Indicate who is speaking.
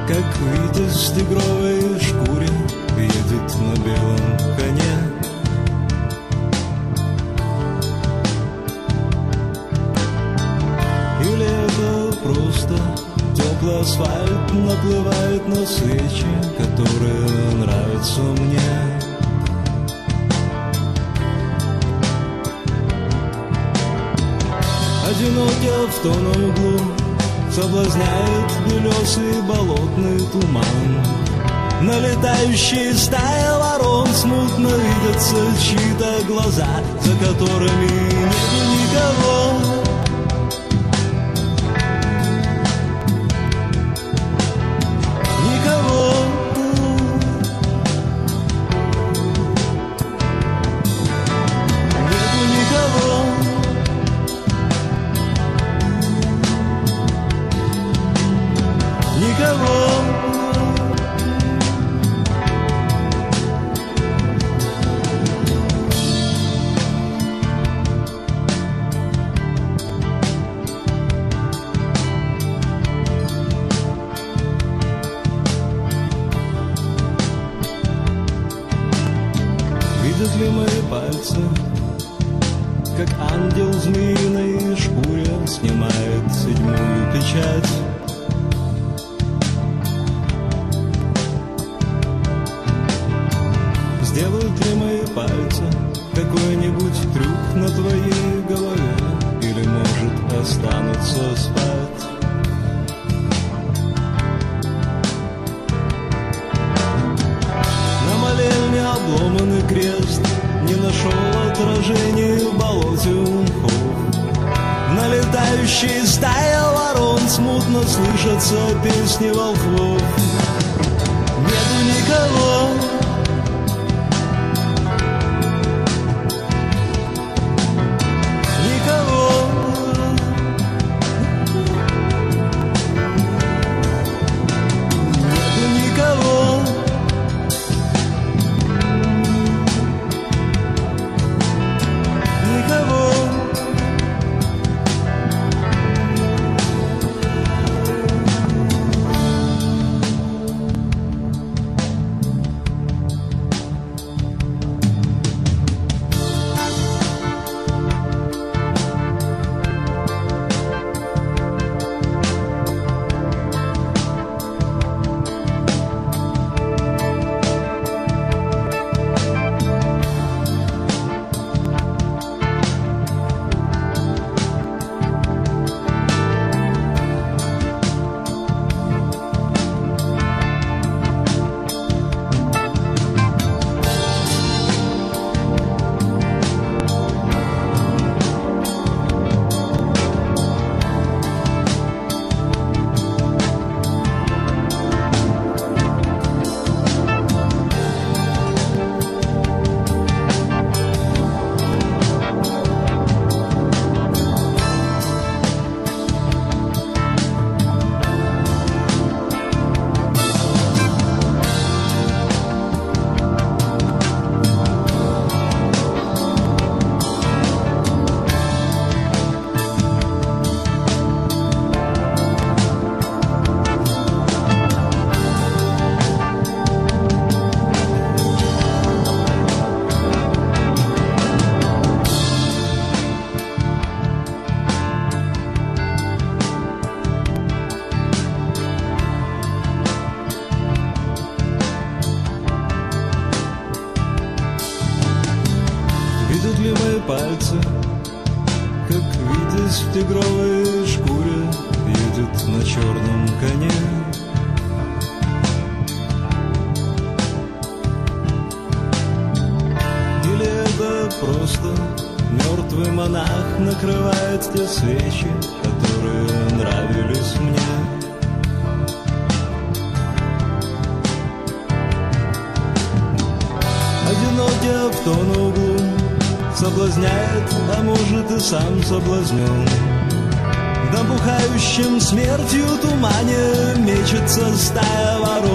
Speaker 1: как витязь в тигровой шкуре едет на белом коне. Или это просто теплый асфальт наплывает на свечи, которые нравятся мне. Одинокий авто на углу соблазняет белесый болотный туман. Налетающие стая ворон смутно видятся чьи-то глаза, за которыми нету никого. Видят ли мои пальцы, как ангел в змеиной шкуре снимает седьмую печать? Сделают ли мои пальцы какой-нибудь трюк на твоей голове? Или, может, останутся спать? На молельне обломанный крест не нашел отражения в болоте мхов. Налетающие стая ворон смутно слышатся песни волхвов. Нету никого. Видят ли мои пальцы, как витязь в тигровой шкуре едет на черном коне? Или это просто мертвый монах накрывает те свечи, которые нравились мне? Одинокий авто на углу соблазняет, а может и сам соблазнен. В набухающем смертью тумане мечется стая ворон.